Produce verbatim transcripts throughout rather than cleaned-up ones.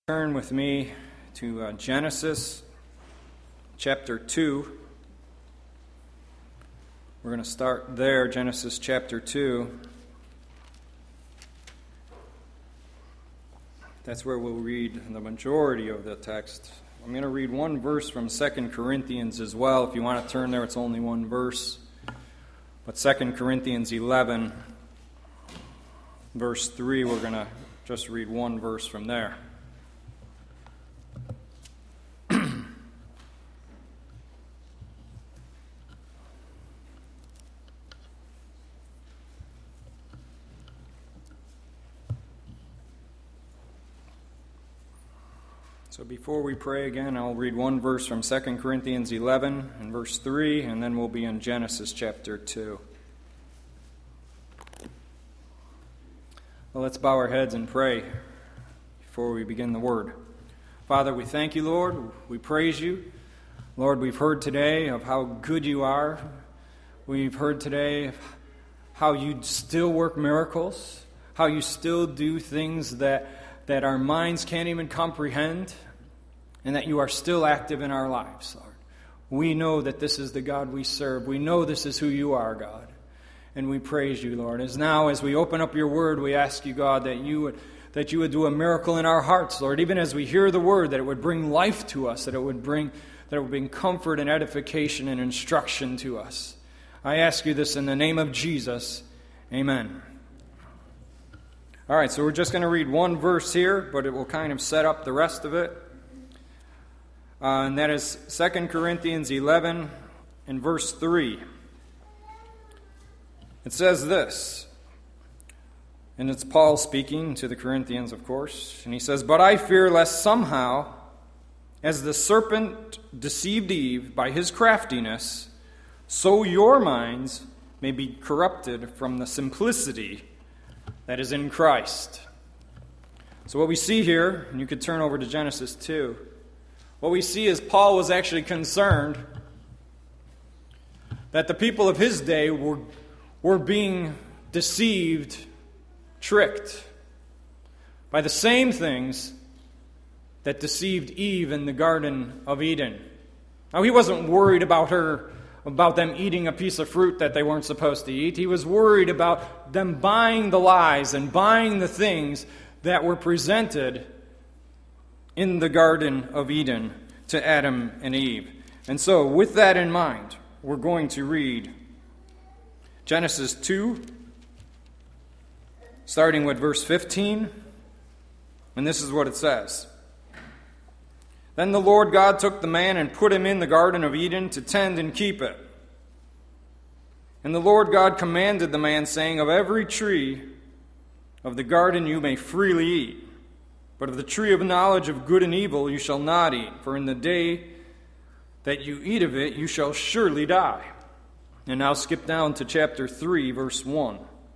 Turn with me to uh, Genesis chapter two. We're going to start there, Genesis chapter two. That's where we'll read the majority of the text. I'm going to read one verse from Second Corinthians as well. If you want to turn there, it's only one verse. But Second Corinthians eleven, verse three, we're going to just read one verse from there. So before we pray again, I'll read one verse from Second Corinthians eleven and verse three, and then we'll be in Genesis chapter two. Well, let's bow our heads and pray before we begin the word. Father, we thank you, Lord. We praise you. Lord, we've heard today of how good you are. We've heard today of how you still work miracles, how you still do things that, that our minds can't even comprehend, and that you are still active in our lives, Lord. We know that this is the God we serve. We know this is who you are, God. And we praise you, Lord. As now, as we open up your word, we ask you, God, that you would that you would do a miracle in our hearts, Lord. Even as we hear the word, that it would bring life to us, that it would bring that it would bring comfort and edification and instruction to us. I ask you this in the name of Jesus. Amen. All right, so we're just going to read one verse here, but it will kind of set up the rest of it. Uh, and that is Second Corinthians eleven and verse three. It says this, and it's Paul speaking to the Corinthians, of course, and he says, "But I fear lest somehow, as the serpent deceived Eve by his craftiness, so your minds may be corrupted from the simplicity that is in Christ." So what we see here, and you could turn over to Genesis two, what we see is Paul was actually concerned that the people of his day were, were being deceived, tricked by the same things that deceived Eve in the Garden of Eden. Now, he wasn't worried about her, about them eating a piece of fruit that they weren't supposed to eat. He was worried about them buying the lies and buying the things that were presented in the Garden of Eden to Adam and Eve. And so, with that in mind, we're going to read Genesis two, starting with verse fifteen, and this is what it says. "Then the Lord God took the man and put him in the Garden of Eden to tend and keep it. And the Lord God commanded the man, saying, Of every tree of the garden you may freely eat, but of the tree of knowledge of good and evil you shall not eat, for in the day that you eat of it you shall surely die." And now skip down to chapter three, verse one.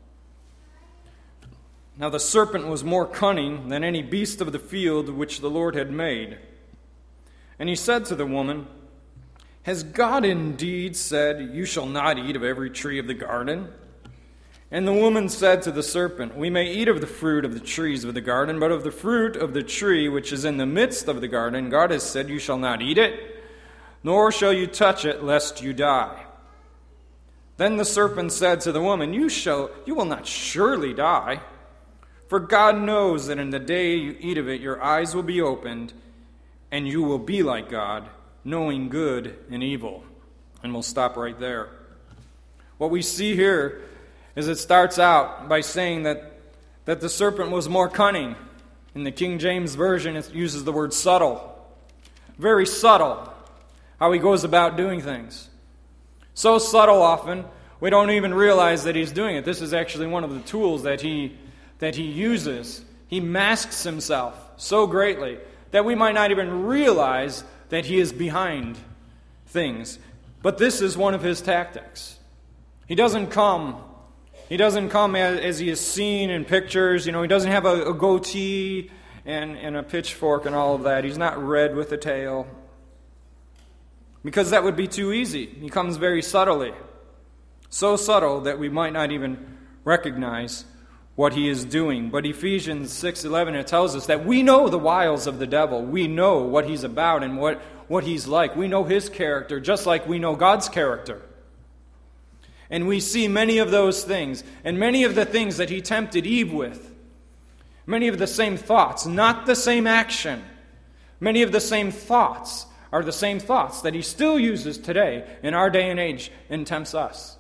"Now the serpent was more cunning than any beast of the field which the Lord had made. And he said to the woman, Has God indeed said, You shall not eat of every tree of the garden? And the woman said to the serpent, We may eat of the fruit of the trees of the garden, but of the fruit of the tree which is in the midst of the garden, God has said, You shall not eat it, nor shall you touch it, lest you die. Then the serpent said to the woman, You shall, you will not surely die, for God knows that in the day you eat of it, your eyes will be opened, and you will be like God, knowing good and evil." And we'll stop right there. What we see here is it starts out by saying that, that the serpent was more cunning. In the King James Version, it uses the word subtle. Very subtle, how he goes about doing things. So subtle often, we don't even realize that he's doing it. This is actually one of the tools that he that he uses. He masks himself so greatly that we might not even realize that he is behind things. But this is one of his tactics. He doesn't come, he doesn't come as, as he is seen in pictures. You know, he doesn't have a, a goatee and, and a pitchfork and all of that. He's not red with a tail, because that would be too easy. He comes very subtly. So subtle that we might not even recognize what he is doing. But Ephesians six eleven, it tells us that we know the wiles of the devil. We know what he's about and what, what he's like. We know his character just like we know God's character. And we see many of those things, and many of the things that he tempted Eve with. Many of the same thoughts, not the same action. Many of the same thoughts are the same thoughts that he still uses today in our day and age and tempts us.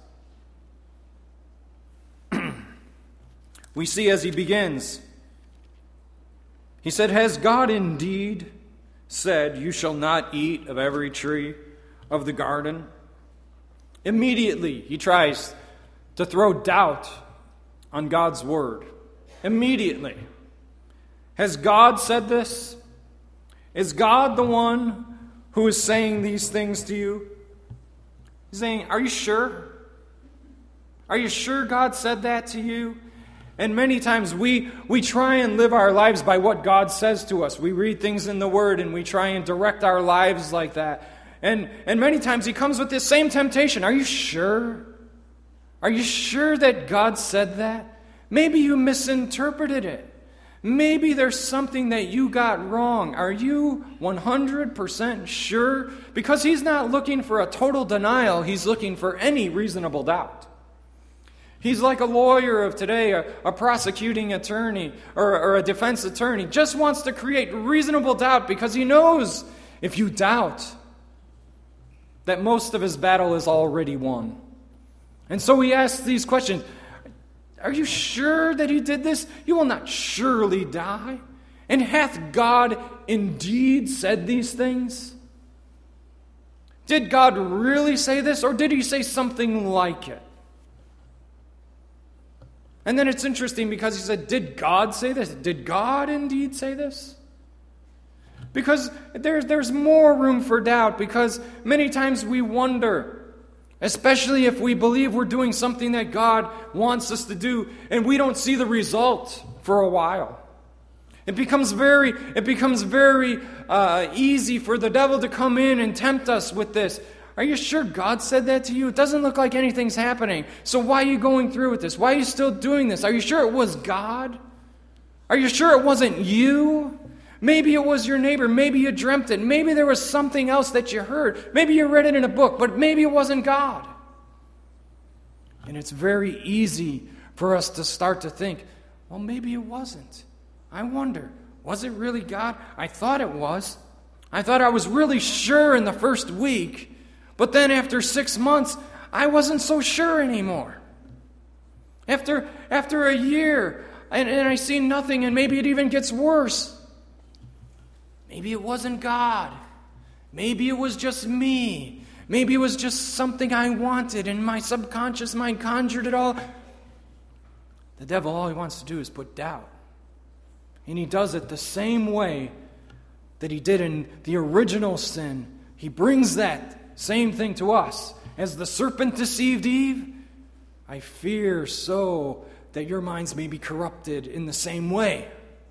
We see as he begins, he said, "Has God indeed said, 'You shall not eat of every tree of the garden'?" Immediately, he tries to throw doubt on God's word. Immediately. Has God said this? Is God the one who is saying these things to you? He's saying, are you sure? Are you sure God said that to you? And many times we, we try and live our lives by what God says to us. We read things in the Word and we try and direct our lives like that. And, and many times he comes with this same temptation. Are you sure? Are you sure that God said that? Maybe you misinterpreted it. Maybe there's something that you got wrong. Are you one hundred percent sure? Because he's not looking for a total denial. He's looking for any reasonable doubt. He's like a lawyer of today, a, a prosecuting attorney or, or a defense attorney. Just wants to create reasonable doubt because he knows if you doubt that most of his battle is already won. And so he asks these questions. Are you sure that he did this? You will not surely die. And hath God indeed said these things? Did God really say this, or did he say something like it? And then it's interesting because he said, did God say this? Did God indeed say this? Because there's, there's more room for doubt, because many times we wonder, especially if we believe we're doing something that God wants us to do, and we don't see the result for a while. It becomes very, it becomes very uh, easy for the devil to come in and tempt us with this. Are you sure God said that to you? It doesn't look like anything's happening. So why are you going through with this? Why are you still doing this? Are you sure it was God? Are you sure it wasn't you? Maybe it was your neighbor. Maybe you dreamt it. Maybe there was something else that you heard. Maybe you read it in a book, but maybe it wasn't God. And it's very easy for us to start to think, well, maybe it wasn't. I wonder, was it really God? I thought it was. I thought I was really sure in the first week. But then after six months, I wasn't so sure anymore. After, after a year, and, and I see nothing, and maybe it even gets worse. Maybe it wasn't God. Maybe it was just me. Maybe it was just something I wanted, and my subconscious mind conjured it all. The devil, all he wants to do is put doubt. And he does it the same way that he did in the original sin. He brings that same thing to us. As the serpent deceived Eve, I fear so that your minds may be corrupted in the same way.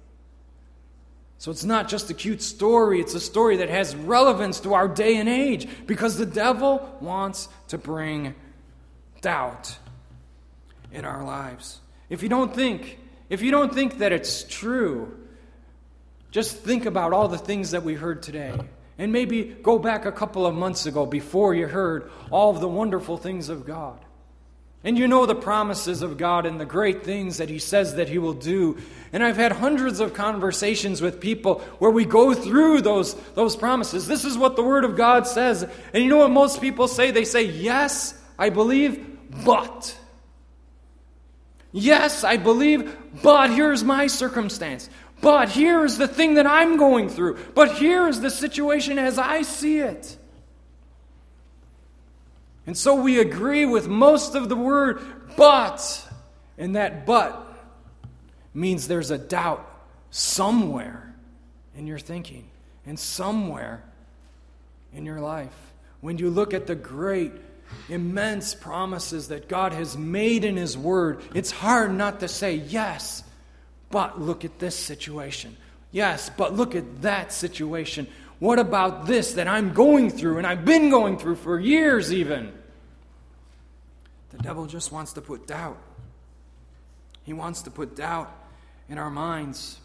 So it's not just a cute story, it's a story that has relevance to our day and age, because the devil wants to bring doubt in our lives. If you don't think, if you don't think that it's true, just think about all the things that we heard today. And maybe go back a couple of months ago before you heard all of the wonderful things of God. And you know the promises of God and the great things that he says that he will do. And I've had hundreds of conversations with people where we go through those, those promises. This is what the Word of God says. And you know what most people say? They say, yes, I believe, but. Yes, I believe, but here's my circumstance. But here is the thing that I'm going through. But here is the situation as I see it. And so we agree with most of the word, but. And that but means there's a doubt somewhere in your thinking and somewhere in your life. When you look at the great, immense promises that God has made in His Word, it's hard not to say, yes, but look at this situation. Yes, but look at that situation. What about this that I'm going through and I've been going through for years even? The devil just wants to put doubt He wants to put doubt in our minds.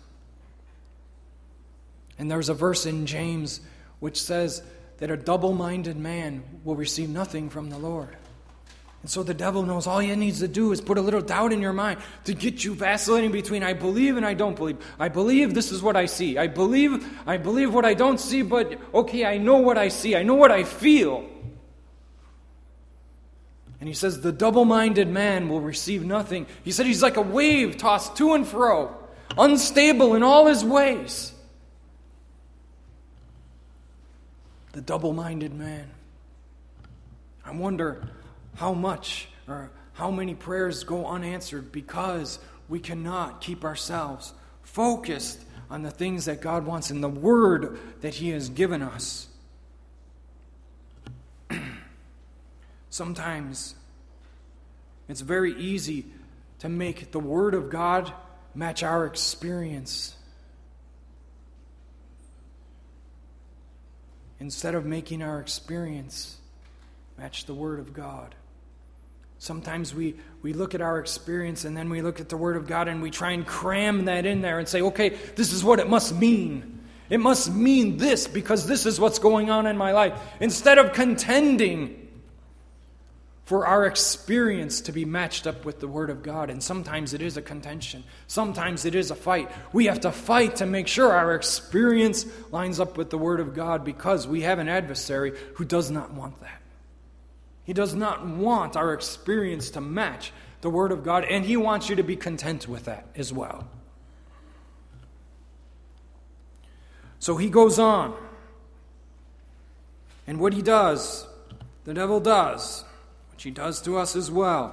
And there's a verse in James which says that a double-minded man will receive nothing from the Lord. And so the devil knows all he needs to do is put a little doubt in your mind to get you vacillating between I believe and I don't believe. I believe this is what I see. I believe I believe what I don't see, but okay, I know what I see. I know what I feel. And he says the double-minded man will receive nothing. He said he's like a wave tossed to and fro, unstable in all his ways. The double-minded man. I wonder how much or how many prayers go unanswered because we cannot keep ourselves focused on the things that God wants in the Word that He has given us. Sometimes it's very easy to make the Word of God match our experience, instead of making our experience match the Word of God. Sometimes we, we look at our experience and then we look at the Word of God and we try and cram that in there and say, okay, this is what it must mean. It must mean this because this is what's going on in my life. Instead of contending for our experience to be matched up with the Word of God. And sometimes it is a contention. Sometimes it is a fight. We have to fight to make sure our experience lines up with the Word of God because we have an adversary who does not want that. He does not want our experience to match the Word of God, and he wants you to be content with that as well. So he goes on. And what he does, the devil does, which he does to us as well,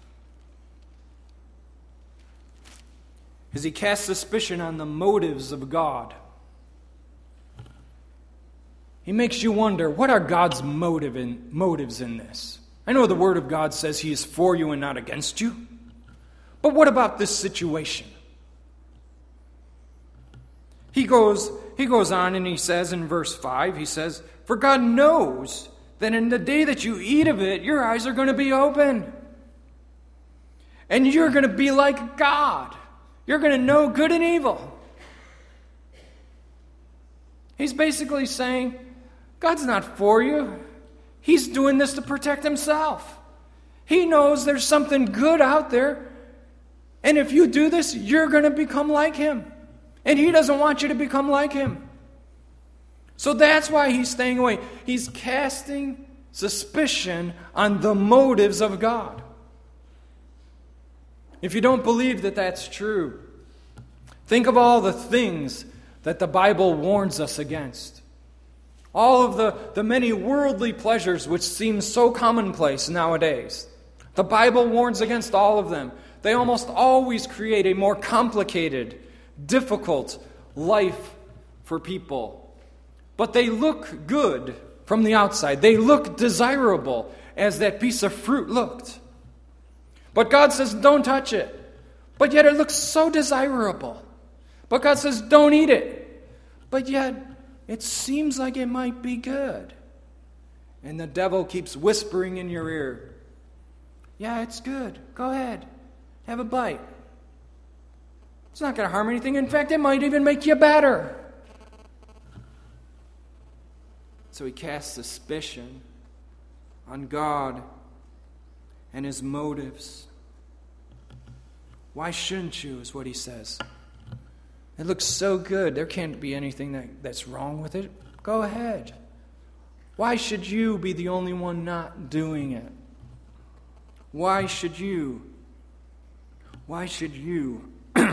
is he casts suspicion on the motives of God. He makes you wonder, what are God's motive in, motives in this? I know the Word of God says He is for you and not against you. But what about this situation? He goes, he goes on and he says in verse five, he says, for God knows that in the day that you eat of it, your eyes are going to be open. And you're going to be like God. You're going to know good and evil. He's basically saying, God's not for you. He's doing this to protect himself. He knows there's something good out there. And if you do this, you're going to become like him. And he doesn't want you to become like him. So that's why he's staying away. He's casting suspicion on the motives of God. If you don't believe that that's true, think of all the things that the Bible warns us against. All of the, the many worldly pleasures which seem so commonplace nowadays. The Bible warns against all of them. They almost always create a more complicated, difficult life for people. But they look good from the outside. They look desirable as that piece of fruit looked. But God says, don't touch it. But yet it looks so desirable. But God says, don't eat it. But yet it seems like it might be good. And the devil keeps whispering in your ear, yeah, it's good. Go ahead. Have a bite. It's not going to harm anything. In fact, it might even make you better. So he casts suspicion on God and his motives. Why shouldn't you, is what he says. It looks so good. There can't be anything that, that's wrong with it. Go ahead. Why should you be the only one not doing it? Why should you? Why should you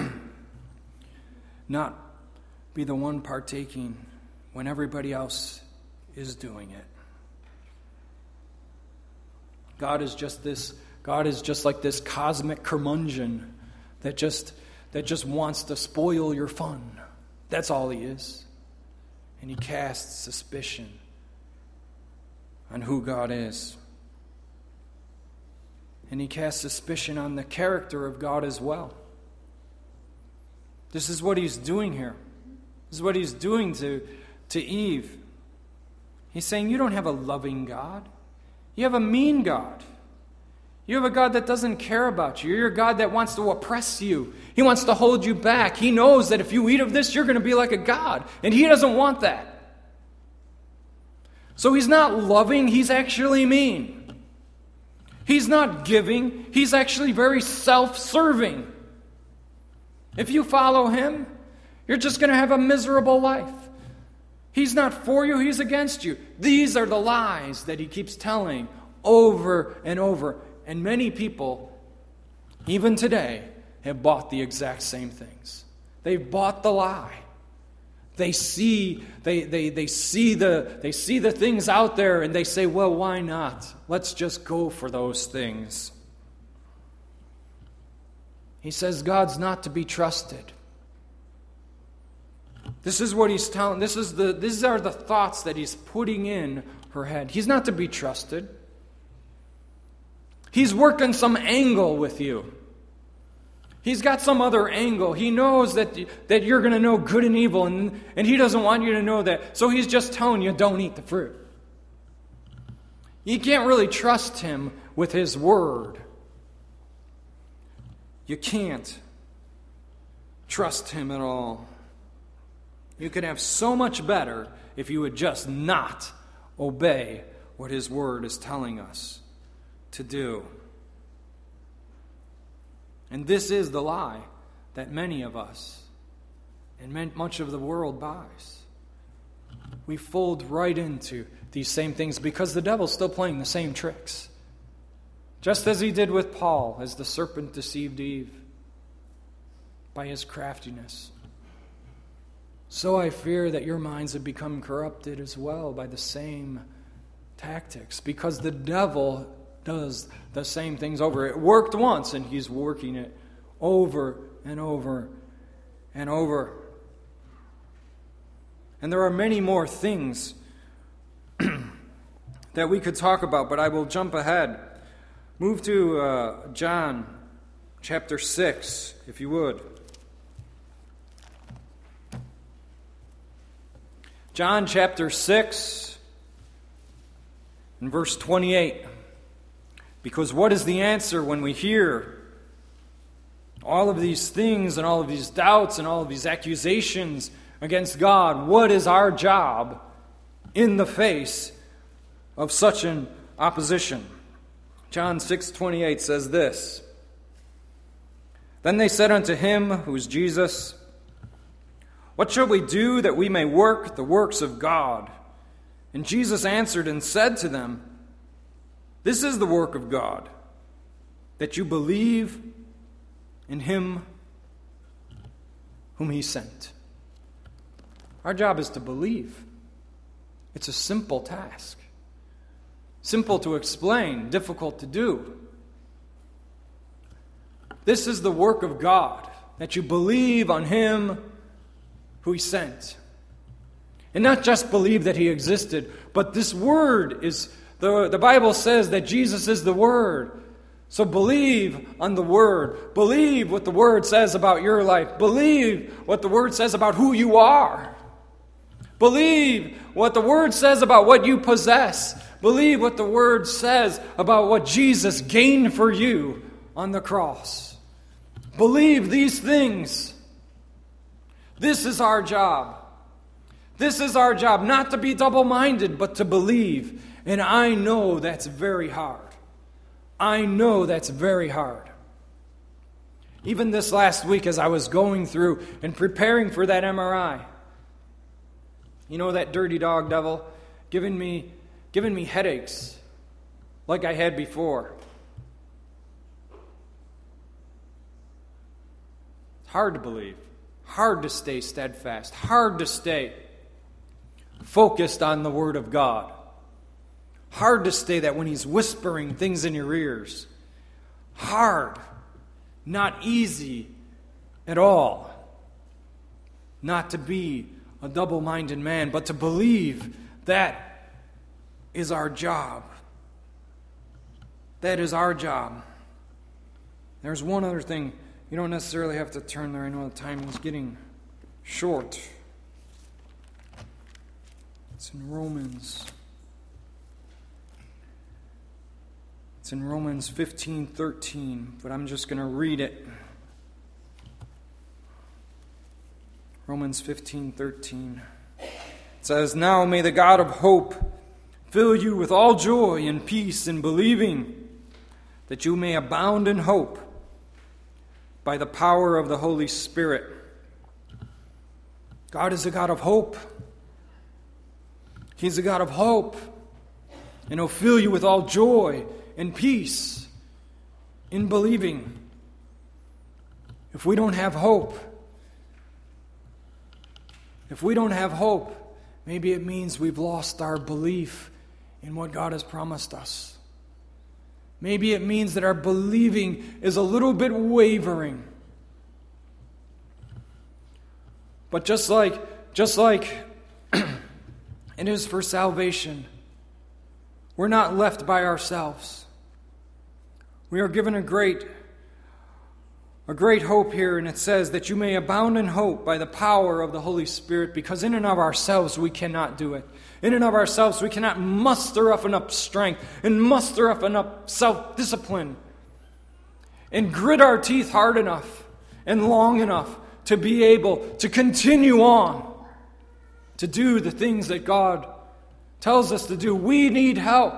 not be the one partaking when everybody else is doing it? God is just this, God is just like this cosmic curmudgeon that just that just wants to spoil your fun. That's all he is. And he casts suspicion on who God is. And he casts suspicion on the character of God as well. This is what he's doing here. This is what he's doing to, to Eve. He's saying, you don't have a loving God. You have a mean God. You have a God that doesn't care about you. You're a God that wants to oppress you. He wants to hold you back. He knows that if you eat of this, you're going to be like a god. And He doesn't want that. So He's not loving, He's actually mean. He's not giving, He's actually very self-serving. If you follow Him, you're just going to have a miserable life. He's not for you, He's against you. These are the lies that He keeps telling over and over. And many people, even today, have bought the exact same things. They've bought the lie. They see, they, they, they see the they see the things out there and they say, well, why not? Let's just go for those things. He says God's not to be trusted. This is what He's telling. This is the these are the thoughts that He's putting in her head. He's not to be trusted. He's working some angle with you. He's got some other angle. He knows that, that you're going to know good and evil, and, and He doesn't want you to know that. So He's just telling you, don't eat the fruit. You can't really trust Him with His word. You can't trust Him at all. You could have so much better if you would just not obey what His word is telling us to do. And this is the lie that many of us and much of the world buys. We fold right into these same things because the devil's still playing the same tricks. Just as he did with Paul, as the serpent deceived Eve by his craftiness. So I fear that your minds have become corrupted as well by the same tactics, because the devil does the same things over. It worked once, and he's working it over and over and over. And there are many more things that we could talk about, but I will jump ahead. Move to uh, John chapter six, if you would. John chapter six and verse twenty-eight. Because what is the answer when we hear all of these things and all of these doubts and all of these accusations against God? What is our job in the face of such an opposition? John six twenty-eight says this. Then they said unto him, who is Jesus, what shall we do that we may work the works of God? And Jesus answered and said to them, this is the work of God, that you believe in Him whom He sent. Our job is to believe. It's a simple task. Simple to explain, difficult to do. This is the work of God, that you believe on Him who He sent. And not just believe that He existed, but this Word is... The, the Bible says that Jesus is the Word. So believe on the Word. Believe what the Word says about your life. Believe what the Word says about who you are. Believe what the Word says about what you possess. Believe what the Word says about what Jesus gained for you on the cross. Believe these things. This is our job. This is our job, not to be double-minded, but to believe. And I know that's very hard. I know that's very hard. Even this last week as I was going through and preparing for that M R I, you know, that dirty dog devil giving me, giving me headaches like I had before. It's hard to believe. Hard to stay steadfast. Hard to stay focused on the Word of God. Hard to stay that when He's whispering things in your ears. Hard. Not easy at all. Not to be a double-minded man, but to believe that is our job. That is our job. There's one other thing. You don't necessarily have to turn there. I know the time is getting short. It's in Romans. It's in Romans fifteen thirteen, but I'm just going to read it. Romans fifteen thirteen. It says, "Now may the God of hope fill you with all joy and peace in believing, that you may abound in hope by the power of the Holy Spirit." God is a God of hope. He's a God of hope. And He'll fill you with all joy and peace in believing. If we don't have hope, if we don't have hope, maybe it means we've lost our belief in what God has promised us. Maybe it means that our believing is a little bit wavering. But just like, just like it is for salvation, we're not left by ourselves. We are given a great, a great hope here, and it says that you may abound in hope by the power of the Holy Spirit, because in and of ourselves we cannot do it. In and of ourselves we cannot muster up enough strength and muster up enough self-discipline and grit our teeth hard enough and long enough to be able to continue on to do the things that God tells us to do. We need help.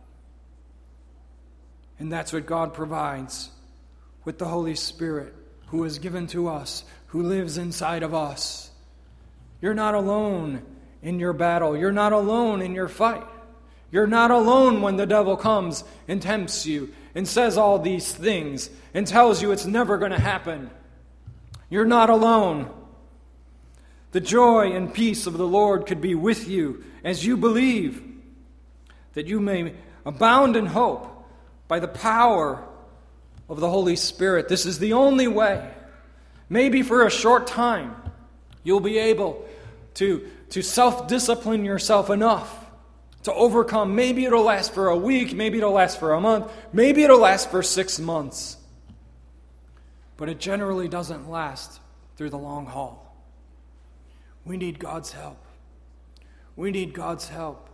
And that's what God provides with the Holy Spirit, who is given to us, who lives inside of us. You're not alone in your battle. You're not alone in your fight. You're not alone when the devil comes and tempts you and says all these things and tells you it's never going to happen. You're not alone. The joy and peace of the Lord could be with you as you believe, that you may abound in hope by the power of the Holy Spirit. This is the only way. Maybe for a short time you'll be able to, to self-discipline yourself enough to overcome. Maybe it'll last for a week, maybe it'll last for a month, maybe it'll last for six months. But it generally doesn't last through the long haul. We need God's help. We need God's help.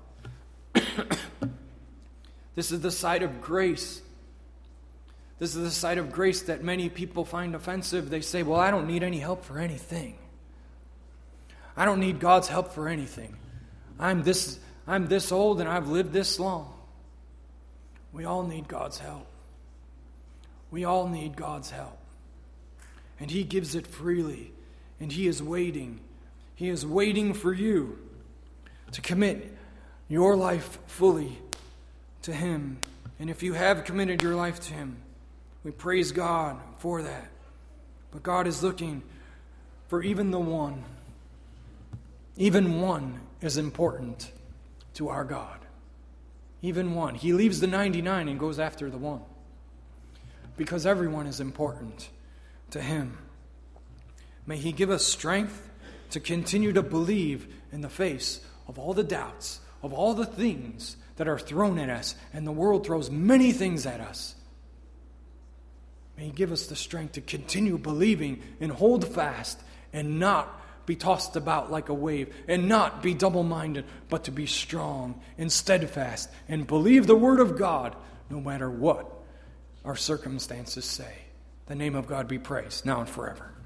This is the side of grace. This is the side of grace that many people find offensive. They say, well, I don't need any help for anything. I don't need God's help for anything. I'm this, I'm this old and I've lived this long. We all need God's help. We all need God's help. And He gives it freely. And He is waiting. He is waiting for you to commit your life fully to Him. And if you have committed your life to Him, we praise God for that. But God is looking for even the one. Even one is important to our God. Even one. He leaves the ninety-nine and goes after the one. Because everyone is important to Him. May He give us strength to continue to believe in the face of all the doubts, of all the things that are thrown at us, and the world throws many things at us. May He give us the strength to continue believing and hold fast and not be tossed about like a wave and not be double-minded, but to be strong and steadfast and believe the Word of God no matter what our circumstances say. The name of God be praised now and forever.